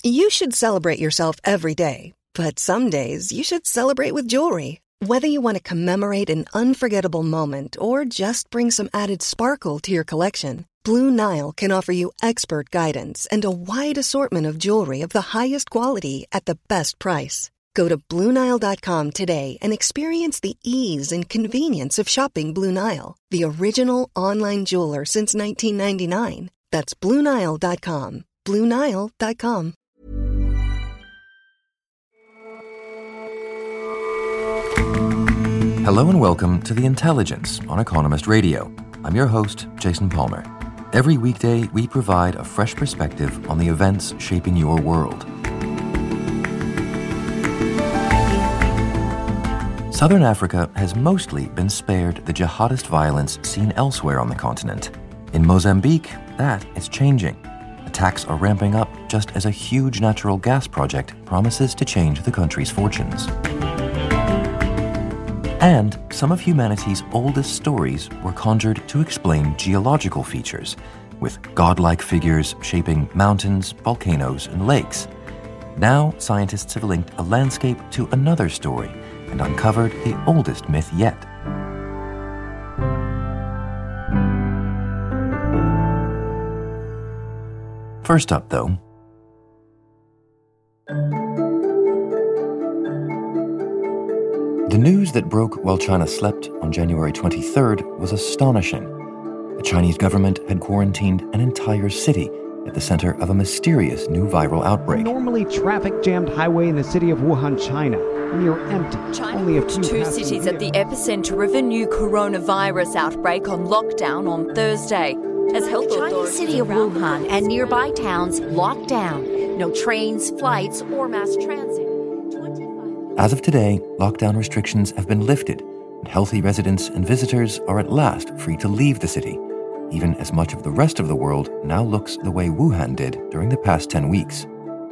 You should celebrate yourself every day, but some days you should celebrate with jewelry. Whether you want to commemorate an unforgettable moment or just bring some added sparkle to your collection, Blue Nile can offer you expert guidance and a wide assortment of jewelry of the highest quality at the best price. Go to BlueNile.com today and experience the ease and convenience of shopping Blue Nile, the original online jeweler since 1999. That's BlueNile.com. BlueNile.com. Hello and welcome to The Intelligence on Economist Radio. I'm your host, Jason Palmer. Every weekday, we provide a fresh perspective on the events shaping your world. Southern Africa has mostly been spared the jihadist violence seen elsewhere on the continent. In Mozambique, that is changing. Attacks are ramping up just as a huge natural gas project promises to change the country's fortunes. And some of humanity's oldest stories were conjured to explain geological features, with godlike figures shaping mountains, volcanoes, and lakes. Now, scientists have linked a landscape to another story and uncovered the oldest myth yet. First up, though, the news that broke while China slept on January 23rd was astonishing. The Chinese government had quarantined an entire city at the center of a mysterious new viral outbreak. A normally traffic-jammed highway in the city of Wuhan, China, near empty. China only a put few two cities at the epicenter of a new coronavirus outbreak on lockdown on Thursday. As health The authorities Chinese city of around the Wuhan country and nearby towns locked down. No trains, flights, or mass transit. 25 As of today, lockdown restrictions have been lifted, and healthy residents and visitors are at last free to leave the city, even as much of the rest of the world now looks the way Wuhan did during the past 10 weeks.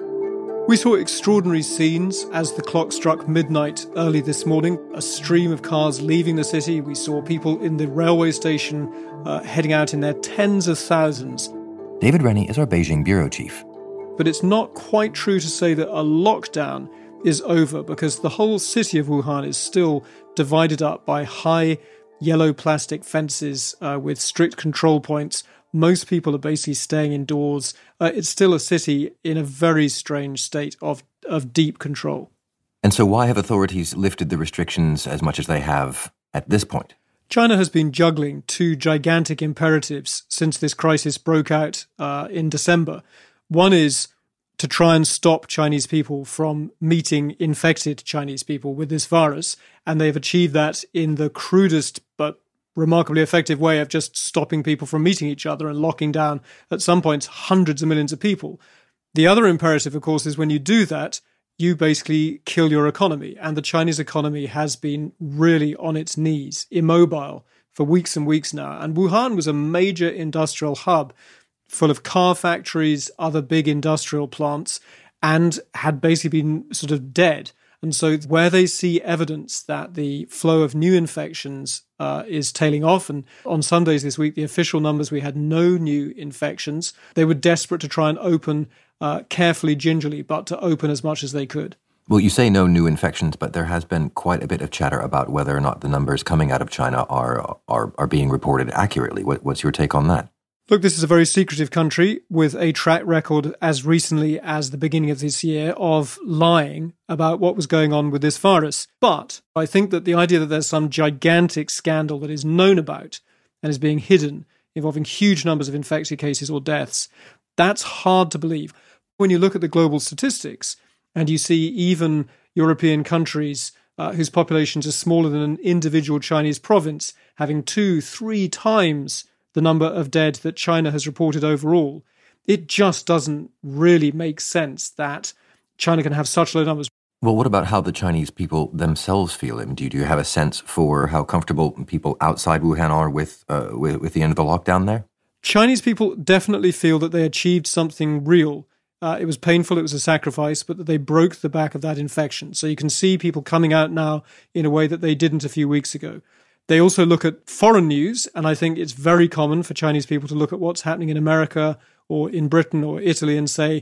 We saw extraordinary scenes as the clock struck midnight early this morning. A stream of cars leaving the city. We saw people in the railway station heading out in their tens of thousands. David Rennie is our Beijing bureau chief. But it's not quite true to say that a lockdown is over, because the whole city of Wuhan is still divided up by high yellow plastic fences with strict control points. Most people are basically staying indoors. It's still a city in a very strange state of deep control. And so why have authorities lifted the restrictions as much as they have at this point? China has been juggling two gigantic imperatives since this crisis broke out in December. One is to try and stop Chinese people from meeting infected Chinese people with this virus, and they've achieved that in the crudest but remarkably effective way of just stopping people from meeting each other and locking down, at some points, hundreds of millions of people. The other imperative, of course, is when you do that, you basically kill your economy. And the Chinese economy has been really on its knees, immobile, for weeks and weeks now. And Wuhan was a major industrial hub full of car factories, other big industrial plants, and had basically been sort of dead. And so where they see evidence that the flow of new infections is tailing off, and on Sundays this week, the official numbers, we had no new infections, they were desperate to try and open carefully, gingerly, but to open as much as they could. Well, you say no new infections, but there has been quite a bit of chatter about whether or not the numbers coming out of China are being reported accurately. What's your take on that? Look, this is a very secretive country with a track record as recently as the beginning of this year of lying about what was going on with this virus. But I think that the idea that there's some gigantic scandal that is known about and is being hidden, involving huge numbers of infected cases or deaths, that's hard to believe. When you look at the global statistics and you see even European countries whose populations are smaller than an individual Chinese province having 2-3 times the number of dead that China has reported overall, it just doesn't really make sense that China can have such low numbers. Well, what about how the Chinese people themselves feel? Do you have a sense for how comfortable people outside Wuhan are with the end of the lockdown there? Chinese people definitely feel that they achieved something real. It was painful, it was a sacrifice, but that they broke the back of that infection. So you can see people coming out now in a way that they didn't a few weeks ago. They also look at foreign news, and I think it's very common for Chinese people to look at what's happening in America or in Britain or Italy and say,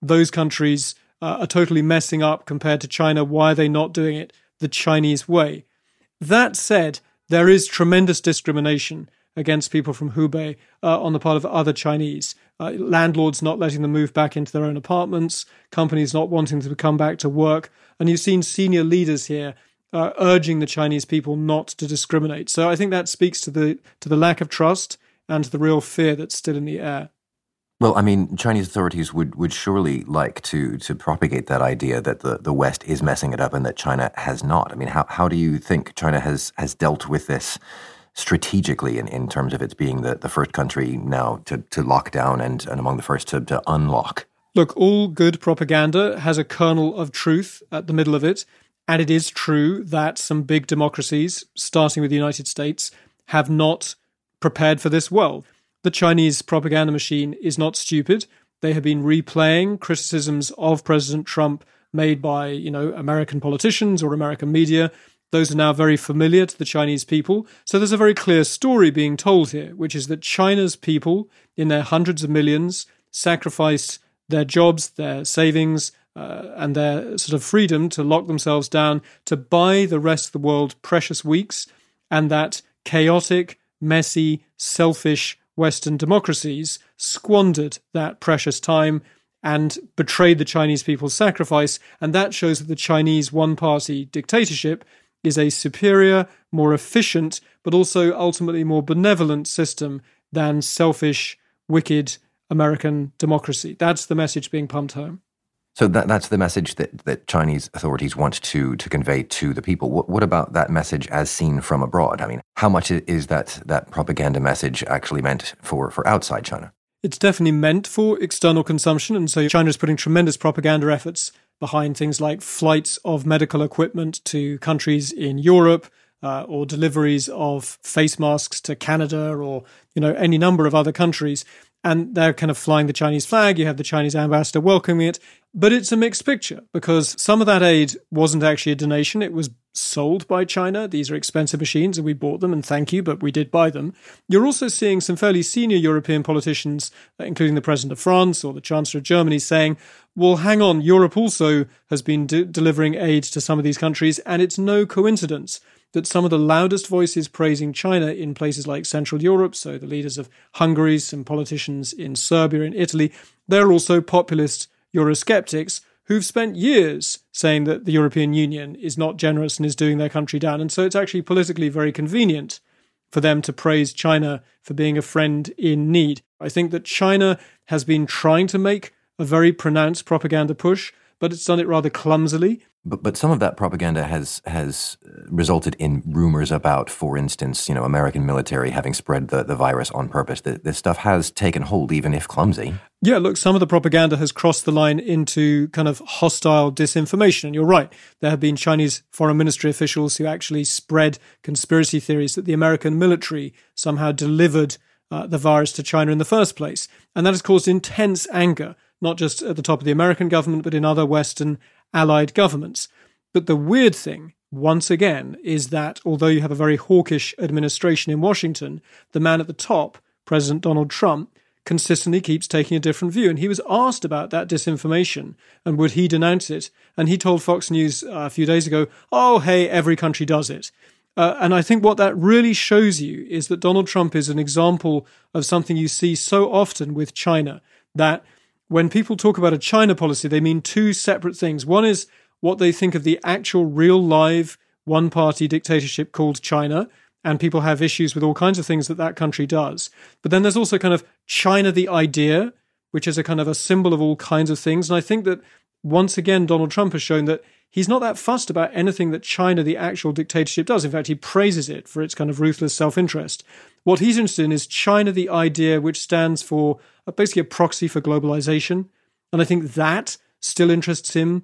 those countries are totally messing up compared to China. Why are they not doing it the Chinese way? That said, there is tremendous discrimination against people from Hubei on the part of other Chinese. Landlords not letting them move back into their own apartments, companies not wanting them to come back to work. And you've seen senior leaders here urging the Chinese people not to discriminate. So I think that speaks to the lack of trust and to the real fear that's still in the air. Well, I mean, Chinese authorities would surely like to propagate that idea that the West is messing it up and that China has not. I mean, how do you think China has dealt with this strategically in terms of its being the first country now to lock down and among the first to unlock? Look, all good propaganda has a kernel of truth at the middle of it. And it is true that some big democracies, starting with the United States, have not prepared for this well. The Chinese propaganda machine is not stupid. They have been replaying criticisms of President Trump made by, American politicians or American media. Those are now very familiar to the Chinese people. So there's a very clear story being told here, which is that China's people, in their hundreds of millions, sacrificed their jobs, their savings, and their sort of freedom to lock themselves down to buy the rest of the world precious weeks, and that chaotic, messy, selfish Western democracies squandered that precious time and betrayed the Chinese people's sacrifice. And that shows that the Chinese one-party dictatorship is a superior, more efficient, but also ultimately more benevolent system than selfish, wicked American democracy. That's the message being pumped home. So that's the message that Chinese authorities want to convey to the people. What about that message as seen from abroad? I mean, how much is that propaganda message actually meant for outside China? It's definitely meant for external consumption. And so China is putting tremendous propaganda efforts behind things like flights of medical equipment to countries in Europe, or deliveries of face masks to Canada or, any number of other countries. And they're kind of flying the Chinese flag. You have the Chinese ambassador welcoming it. But it's a mixed picture because some of that aid wasn't actually a donation. It was sold by China. These are expensive machines and we bought them and thank you, but we did buy them. You're also seeing some fairly senior European politicians, including the President of France or the Chancellor of Germany, saying, well, hang on, Europe also has been delivering aid to some of these countries. And it's no coincidence that some of the loudest voices praising China in places like Central Europe, so the leaders of Hungary, some politicians in Serbia and Italy, they're also populist Eurosceptics who've spent years saying that the European Union is not generous and is doing their country down. And so it's actually politically very convenient for them to praise China for being a friend in need. I think that China has been trying to make a very pronounced propaganda push, but it's done it rather clumsily. But some of that propaganda has resulted in rumors about, for instance, American military having spread the virus on purpose. This stuff has taken hold, even if clumsy. Yeah, look, some of the propaganda has crossed the line into kind of hostile disinformation. And you're right, there have been Chinese foreign ministry officials who actually spread conspiracy theories that the American military somehow delivered the virus to China in the first place. And that has caused intense anger, not just at the top of the American government, but in other Western allied governments. But the weird thing, once again, is that although you have a very hawkish administration in Washington, the man at the top, President Donald Trump, consistently keeps taking a different view. And he was asked about that disinformation and would he denounce it. And he told Fox News a few days ago, oh, hey, every country does it. And I think what that really shows you is that Donald Trump is an example of something you see so often with China, that when people talk about a China policy, they mean two separate things. One is what they think of the actual real live one-party dictatorship called China, and people have issues with all kinds of things that country does. But then there's also kind of China the idea, which is a kind of a symbol of all kinds of things. And I think that once again, Donald Trump has shown that he's not that fussed about anything that China, the actual dictatorship, does. In fact, he praises it for its kind of ruthless self-interest. What he's interested in is China the idea, which stands for basically a proxy for globalization. And I think that still interests him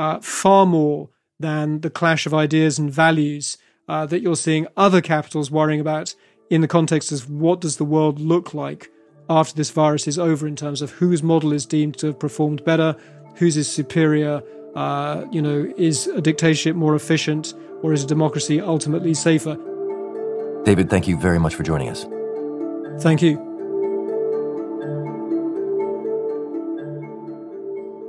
far more than the clash of ideas and values that you're seeing other capitals worrying about in the context of what does the world look like after this virus is over in terms of whose model is deemed to have performed better, whose is superior, is a dictatorship more efficient, or is a democracy ultimately safer? David, thank you very much for joining us. Thank you.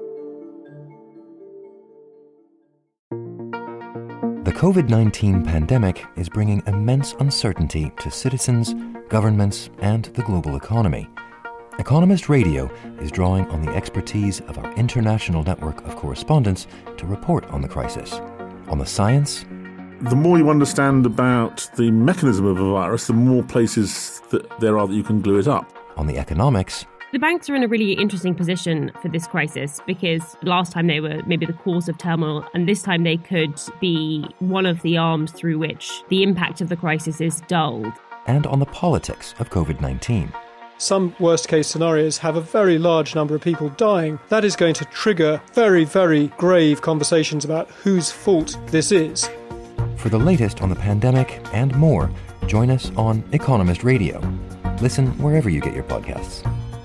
The COVID-19 pandemic is bringing immense uncertainty to citizens, governments, and the global economy. Economist Radio is drawing on the expertise of our international network of correspondents to report on the crisis. On the science, the more you understand about the mechanism of a virus, the more places that there are that you can glue it up. on the economics, the banks are in a really interesting position for this crisis because last time they were maybe the cause of turmoil, and this time they could be one of the arms through which the impact of the crisis is dulled. and on the politics of COVID-19. Some worst-case scenarios have a very large number of people dying. That is going to trigger very, very grave conversations about whose fault this is. For the latest on the pandemic and more, join us on Economist Radio. Listen wherever you get your podcasts.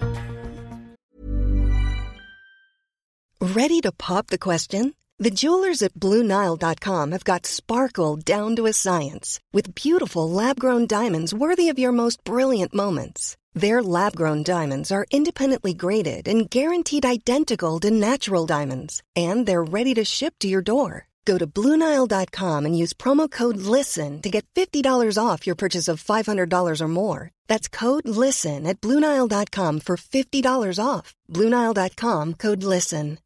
Ready to pop the question? The jewelers at BlueNile.com have got sparkle down to a science with beautiful lab-grown diamonds worthy of your most brilliant moments. Their lab-grown diamonds are independently graded and guaranteed identical to natural diamonds, and they're ready to ship to your door. Go to BlueNile.com and use promo code LISTEN to get $50 off your purchase of $500 or more. That's code LISTEN at BlueNile.com for $50 off. BlueNile.com, code LISTEN.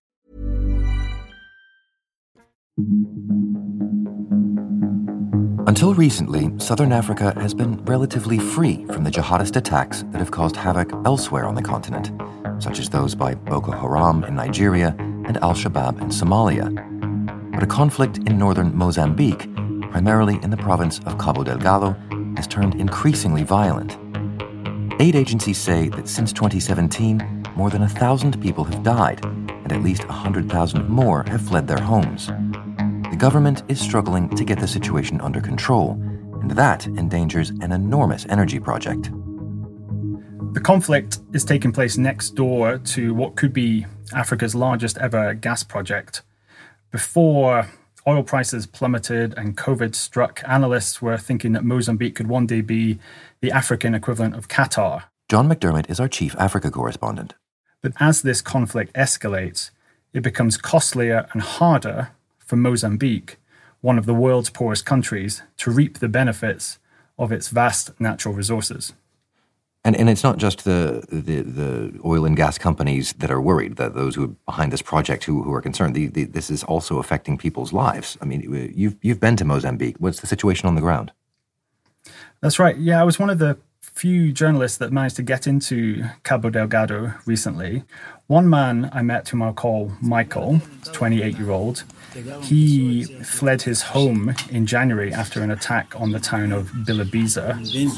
Until recently, Southern Africa has been relatively free from the jihadist attacks that have caused havoc elsewhere on the continent, such as those by Boko Haram in Nigeria and Al-Shabaab in Somalia. But a conflict in northern Mozambique, primarily in the province of Cabo Delgado, has turned increasingly violent. Aid agencies say that since 2017, more than 1,000 people have died, and at least 100,000 more have fled their homes. The government is struggling to get the situation under control, and that endangers an enormous energy project. The conflict is taking place next door to what could be Africa's largest ever gas project. Before oil prices plummeted and COVID struck, analysts were thinking that Mozambique could one day be the African equivalent of Qatar. John McDermott is our chief Africa correspondent. But as this conflict escalates, it becomes costlier and harder for Mozambique, one of the world's poorest countries, to reap the benefits of its vast natural resources. And it's not just the oil and gas companies that are worried, that those who are behind this project who are concerned. This is also affecting people's lives. I mean, you've been to Mozambique. What's the situation on the ground? That's right. Yeah, I was one of the few journalists that managed to get into Cabo Delgado recently. One man I met whom I'll call Michael, 28-year-old. He fled his home in January after an attack on the town of Bilibisa.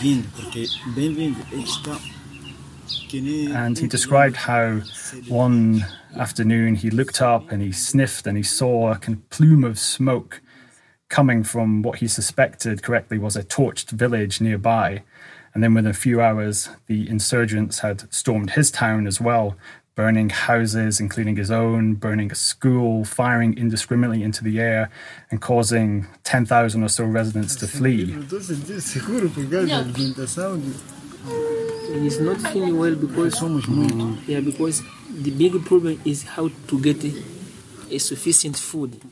And he described how one afternoon he looked up and he sniffed and he saw a plume of smoke coming from what he suspected correctly was a torched village nearby. And then within a few hours, the insurgents had stormed his town as well, burning houses, including his own, burning a school, firing indiscriminately into the air, and causing 10,000 or so residents to flee. It's not feeling well because so much more. Yeah, because the big problem is how to get a sufficient food.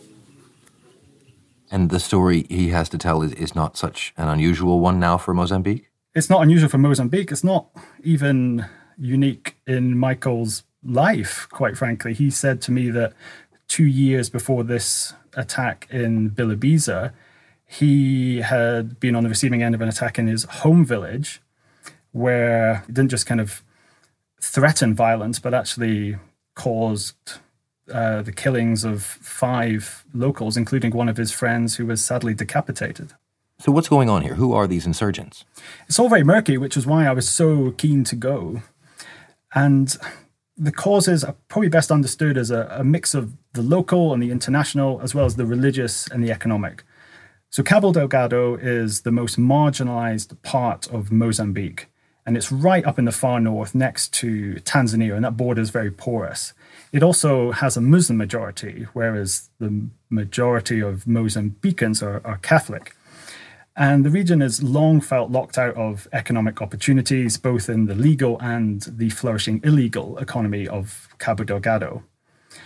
And the story he has to tell is not such an unusual one now for Mozambique? It's not unusual for Mozambique. It's not even unique in Michael's life, quite frankly. He said to me that 2 years before this attack in Bilibisa, he had been on the receiving end of an attack in his home village where it didn't just kind of threaten violence, but actually caused the killings of 5 locals, including one of his friends who was sadly decapitated. So what's going on here? Who are these insurgents? It's all very murky, which is why I was so keen to go. And the causes are probably best understood as a mix of the local and the international, as well as the religious and the economic. So Cabo Delgado is the most marginalized part of Mozambique, and it's right up in the far north next to Tanzania, and that border is very porous. It also has a Muslim majority, whereas the majority of Mozambicans are Catholic. And the region has long felt locked out of economic opportunities, both in the legal and the flourishing illegal economy of Cabo Delgado.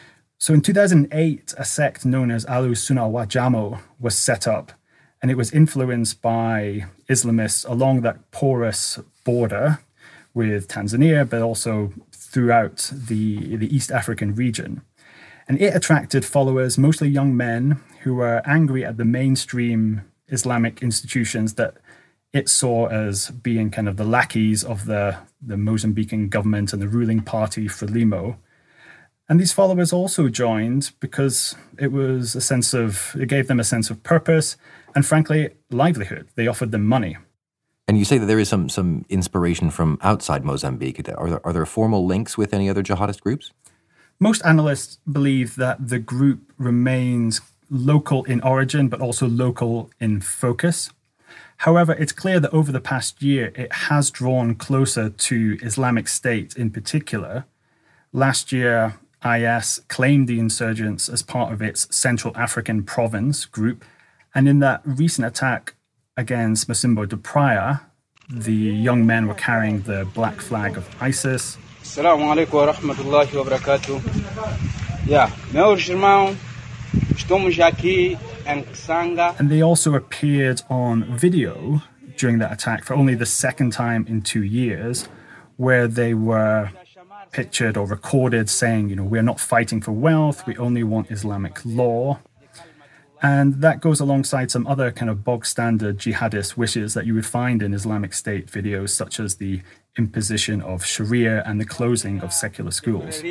So in 2008, a sect known as Ahlu Sunnah wal Jamaa was set up, and it was influenced by Islamists along that porous border with Tanzania, but also throughout the East African region. And it attracted followers, mostly young men, who were angry at the mainstream Islamic institutions that it saw as being kind of the lackeys of the Mozambican government and the ruling party, Frelimo. And these followers also joined because it gave them a sense of purpose and, frankly, livelihood. They offered them money. And you say that there is some inspiration from outside Mozambique. Are there formal links with any other jihadist groups? Most analysts believe that the group remains local in origin, but also local in focus. However, it's clear that over the past year, it has drawn closer to Islamic State in particular. Last year, IS claimed the insurgents as part of its Central African Province group. And in that recent attack against Mocimboa da Praia, the young men were carrying the black flag of ISIS. Assalamu alaikum wa rahmatullahi wa barakatuh. Meus irmãos, estamos aqui em Kisanga. And they also appeared on video during that attack for only the second time in 2 years, where they were pictured or recorded saying, we're not fighting for wealth, we only want Islamic law. And that goes alongside some other kind of bog standard jihadist wishes that you would find in Islamic State videos, such as the imposition of Sharia and the closing of secular schools.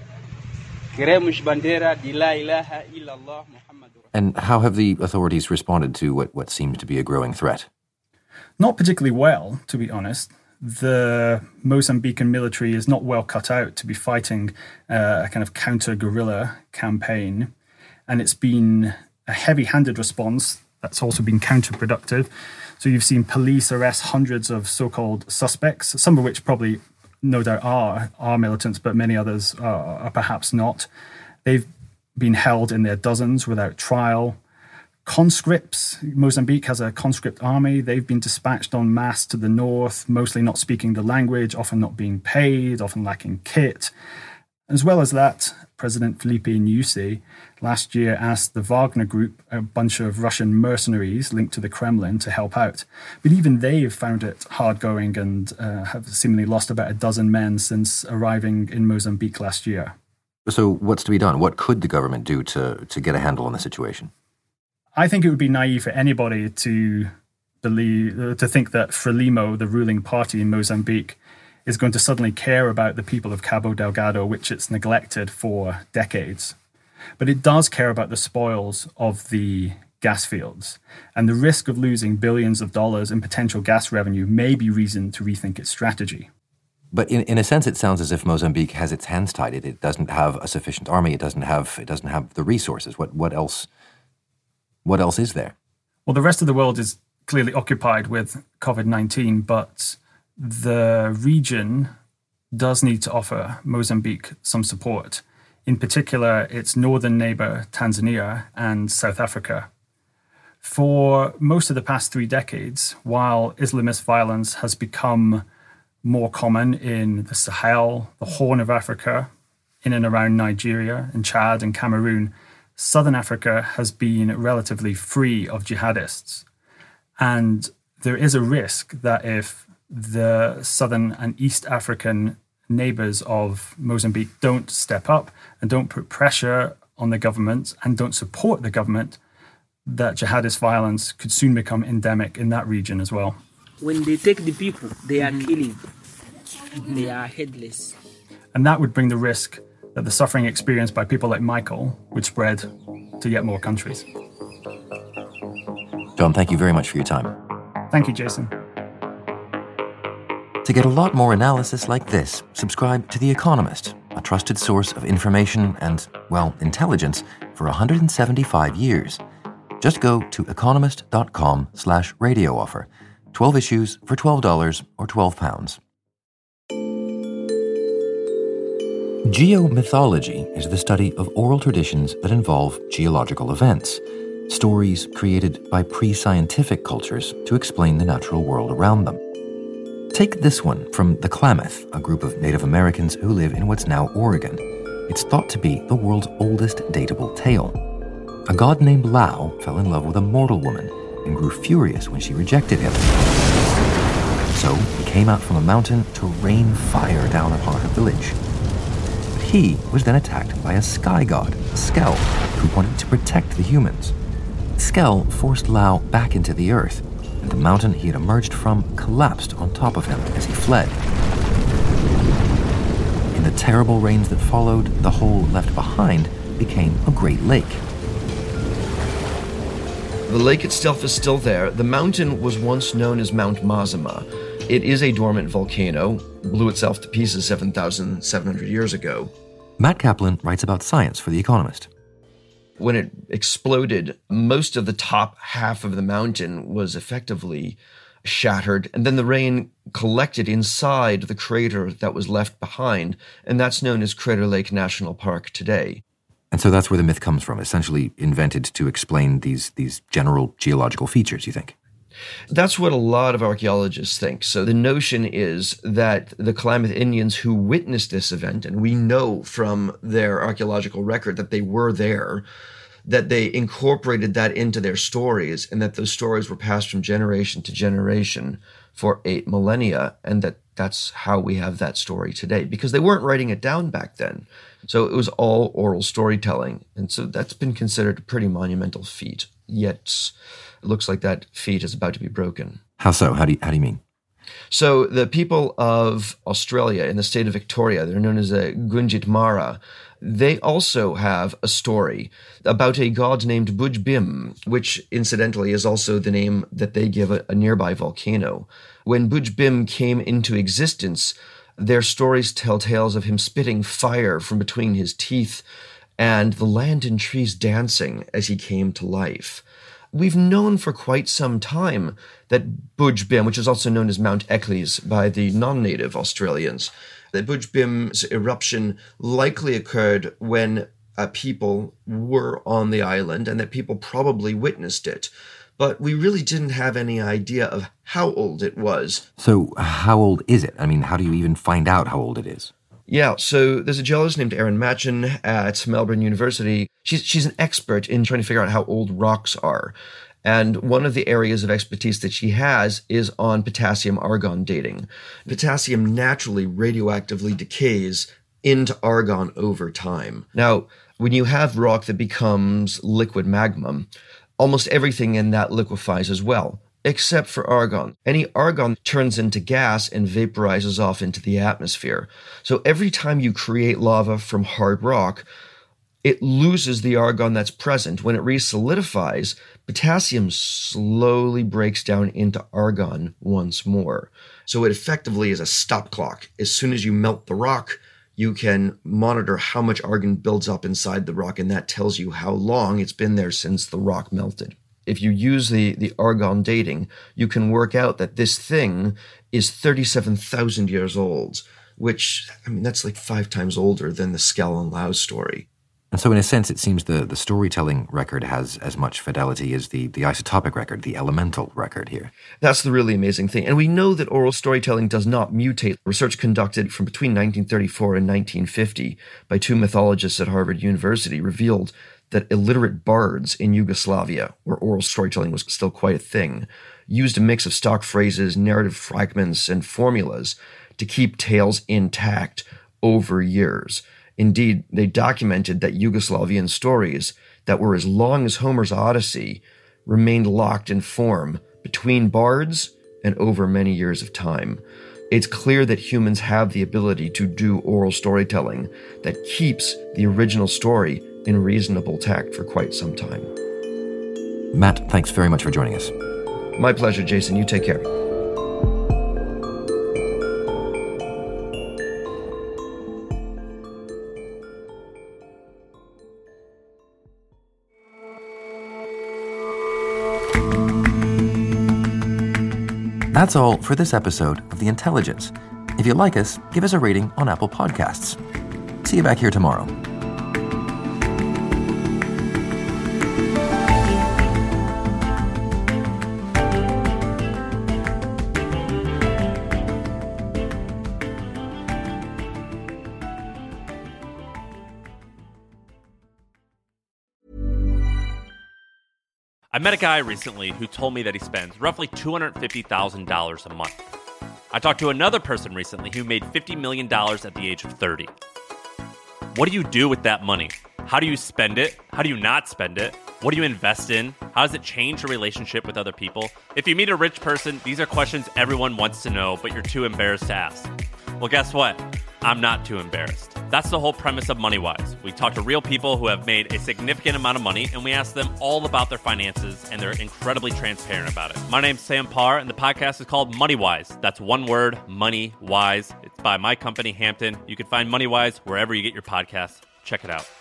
And how have the authorities responded to what seems to be a growing threat? Not particularly well, to be honest. The Mozambican military is not well cut out to be fighting a kind of counter-guerrilla campaign. And it's been a heavy-handed response that's also been counterproductive. So you've seen police arrest hundreds of so-called suspects, some of which probably no doubt are militants, but many others are perhaps not. They've been held in their dozens without trial. Conscripts, Mozambique has a conscript army. They've been dispatched en masse to the north, mostly not speaking the language, often not being paid, often lacking kit. As well as that, President Filipe Nyusi last year asked the Wagner Group, a bunch of Russian mercenaries linked to the Kremlin, to help out. But even they've found it hard going and have seemingly lost about a dozen men since arriving in Mozambique last year. So what's to be done? What could the government do to get a handle on the situation? I think it would be naive for anybody to think that Frelimo, the ruling party in Mozambique, is going to suddenly care about the people of Cabo Delgado, which it's neglected for decades. But it does care about the spoils of the gas fields, and the risk of losing billions of dollars in potential gas revenue may be reason to rethink its strategy. But in a sense, it sounds as if Mozambique has its hands tied. It doesn't have a sufficient army. It doesn't have the resources. What else is there? Well, the rest of the world is clearly occupied with COVID-19, but the region does need to offer Mozambique some support. In particular, its northern neighbor, Tanzania, and South Africa. For most of the past 3 decades, while Islamist violence has become more common in the Sahel, the Horn of Africa, in and around Nigeria and Chad and Cameroon, Southern Africa has been relatively free of jihadists. And there is a risk that if the Southern and East African neighbors of Mozambique don't step up and don't put pressure on the government and don't support the government, that jihadist violence could soon become endemic in that region as well. When they take the people, they are killing. They are headless. And that would bring the risk that the suffering experienced by people like Michael would spread to yet more countries. John, thank you very much for your time. Thank you, Jason. To get a lot more analysis like this, subscribe to The Economist, a trusted source of information and, well, intelligence for 175 years. Just go to economist.com/radio offer. 12 issues for $12 or £12. Geomythology is the study of oral traditions that involve geological events, stories created by pre-scientific cultures to explain the natural world around them. Take this one from the Klamath, a group of Native Americans who live in what's now Oregon. it's thought to be the world's oldest datable tale. A god named Lao fell in love with a mortal woman and grew furious when she rejected him. So he came out from a mountain to rain fire down upon her village. But he was then attacked by a sky god, Skell, who wanted to protect the humans. Skell forced Lao back into the earth, and the mountain he had emerged from collapsed on top of him as he fled. In the terrible rains that followed, the hole left behind became a great lake. The lake itself is still there. The mountain was once known as Mount Mazama. It is a dormant volcano, blew itself to pieces 7,700 years ago. Matt Kaplan writes about science for The Economist. When it exploded, most of the top half of the mountain was effectively shattered, and then the rain collected inside the crater that was left behind, and that's known as Crater Lake National Park today. And so that's where the myth comes from, essentially invented to explain these general geological features, you think? That's what a lot of archaeologists think. So the notion is that the Klamath Indians who witnessed this event, and we know from their archaeological record that they were there, that they incorporated that into their stories, and that those stories were passed from generation to generation for 8 millennia, and that's how we have that story today, because they weren't writing it down back then. So it was all oral storytelling, and so that's been considered a pretty monumental feat, yet it looks like that feat is about to be broken. How so? How do you mean? So the people of Australia in the state of Victoria, they're known as the Gunjit Mara, they also have a story about a god named Buj Bim, which incidentally is also the name that they give a nearby volcano. When Buj Bim came into existence, their stories tell tales of him spitting fire from between his teeth and the land and trees dancing as he came to life. We've known for quite some time that Buj Bim, which is also known as Mount Eccles by the non-native Australians, that Buj Bim's eruption likely occurred when people were on the island and that people probably witnessed it. But we really didn't have any idea of how old it was. So how old is it? I mean, how do you even find out how old it is? Yeah, so there's a geologist named Erin Machen at Melbourne University. She's an expert in trying to figure out how old rocks are. And one of the areas of expertise that she has is on potassium-argon dating. Potassium naturally radioactively decays into argon over time. Now, when you have rock that becomes liquid magma, almost everything in that liquefies as well, except for argon. Any argon turns into gas and vaporizes off into the atmosphere. So every time you create lava from hard rock, it loses the argon that's present. When it resolidifies, potassium slowly breaks down into argon once more. So it effectively is a stop clock. As soon as you melt the rock, you can monitor how much argon builds up inside the rock, and that tells you how long it's been there since the rock melted. If you use the argon dating, you can work out that this thing is 37,000 years old, which, I mean, that's like 5 times older than the Skell and Lao story. And so in a sense, it seems the storytelling record has as much fidelity as the isotopic record, the elemental record here. That's the really amazing thing. And we know that oral storytelling does not mutate. Research conducted from between 1934 and 1950 by 2 mythologists at Harvard University revealed that illiterate bards in Yugoslavia, where oral storytelling was still quite a thing, used a mix of stock phrases, narrative fragments, and formulas to keep tales intact over years. Indeed, they documented that Yugoslavian stories that were as long as Homer's Odyssey remained locked in form between bards and over many years of time. It's clear that humans have the ability to do oral storytelling that keeps the original story in reasonable tact for quite some time. Matt, thanks very much for joining us. My pleasure, Jason. You take care. That's all for this episode of The Intelligence. If you like us, give us a rating on Apple Podcasts. See you back here tomorrow. I met a guy recently who told me that he spends roughly $250,000 a month. I talked to another person recently who made $50 million at the age of 30. What do you do with that money? How do you spend it? How do you not spend it? What do you invest in? How does it change your relationship with other people? If you meet a rich person, these are questions everyone wants to know, but you're too embarrassed to ask. Well, guess what? I'm not too embarrassed. That's the whole premise of MoneyWise. We talk to real people who have made a significant amount of money, and we ask them all about their finances, and they're incredibly transparent about it. My name's Sam Parr, and the podcast is called MoneyWise. That's one word, MoneyWise. It's by my company, Hampton. You can find MoneyWise wherever you get your podcasts. Check it out.